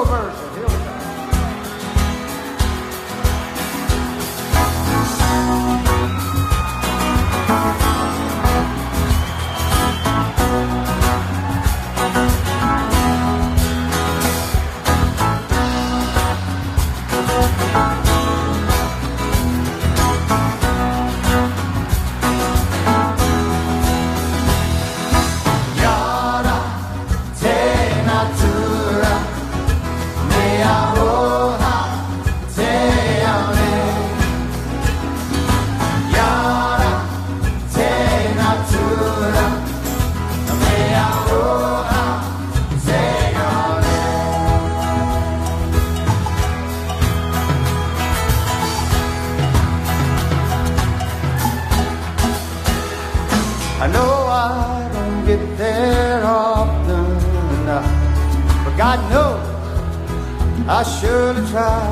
solo version. Here we go. I know I don't get there often enough, but God knows I surely try.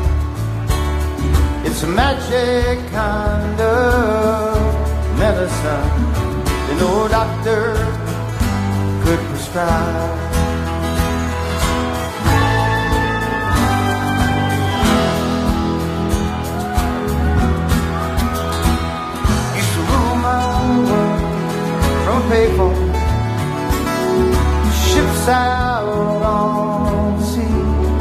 It's a magic kind of medicine that no doctor could prescribe. Used to rule my world from payphone, ships out on the sea.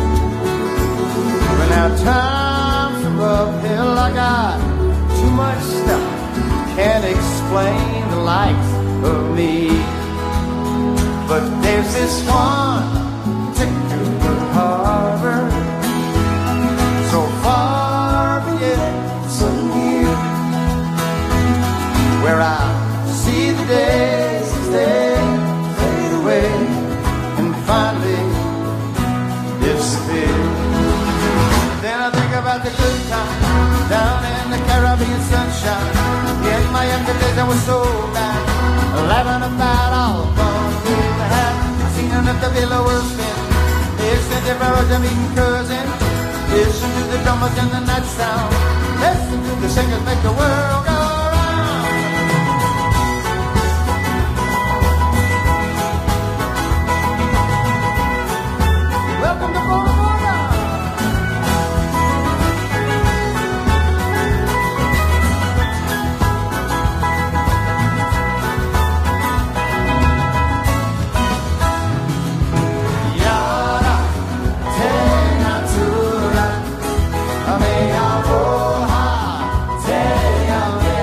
But now times are uphill, I got too much stuff, can't explain the likes of me. But there's this one particular harbor, so far but yet so near, where I see the days as they fade away and finally disappear. Then I think about the good times down in the Caribbean sunshine. In my younger days I was so bad, laughing about all the fun we had. I seen enough to feel the world spin. Listen to birds and meeting cousin. Listen to the drummers and the night sound. Listen to the singers make the world go round. Welcome to Bora Bora. Yara, te natura, me aloha, te ame.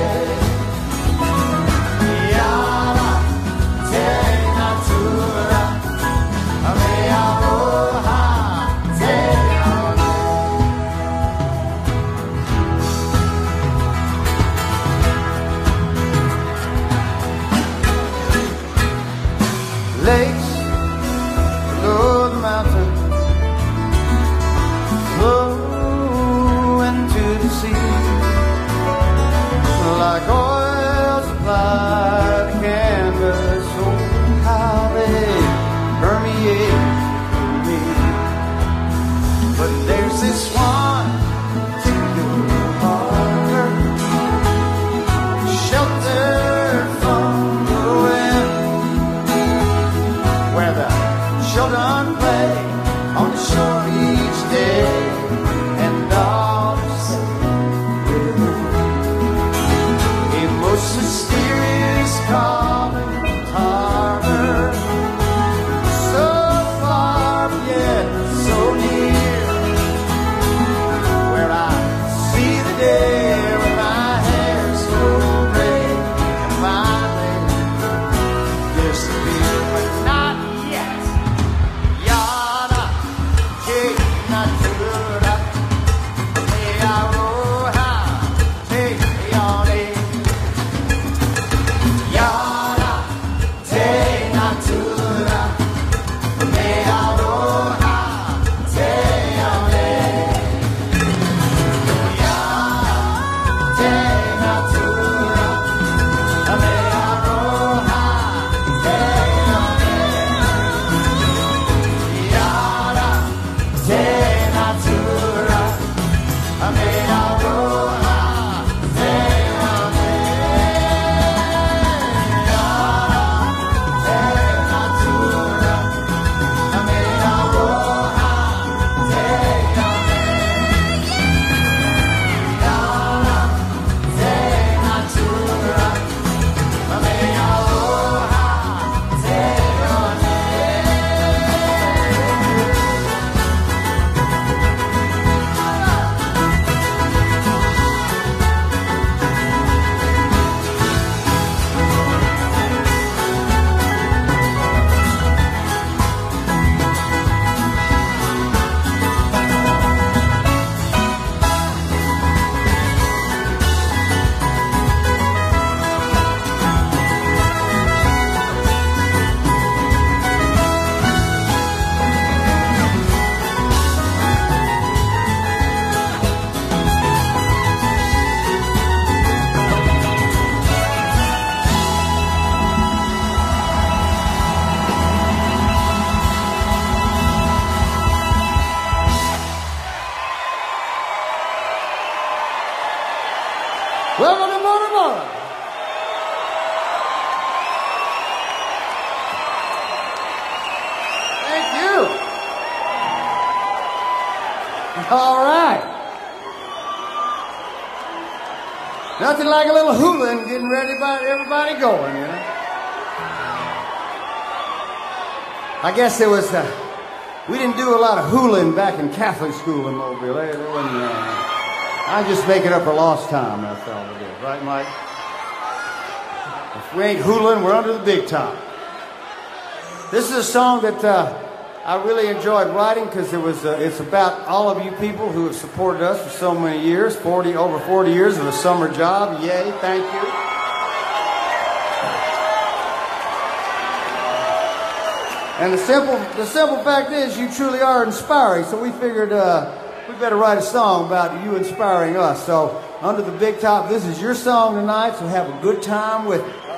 All right. Nothing like a little hooling getting ready by everybody going, you know. I guess there was, we didn't do a lot of hooling back in Catholic school in Mobile. I just make it up for lost time, that's all it is. Right, Mike? If we ain't hooling, we're under the big top. This is a song that I really enjoyed writing because it's about all of you people who have supported us for so many years, over 40 years of a summer job. Yay, thank you. And the simple fact is you truly are inspiring, so we figured we better write a song about you inspiring us. So under the big top, this is your song tonight, so have a good time with it.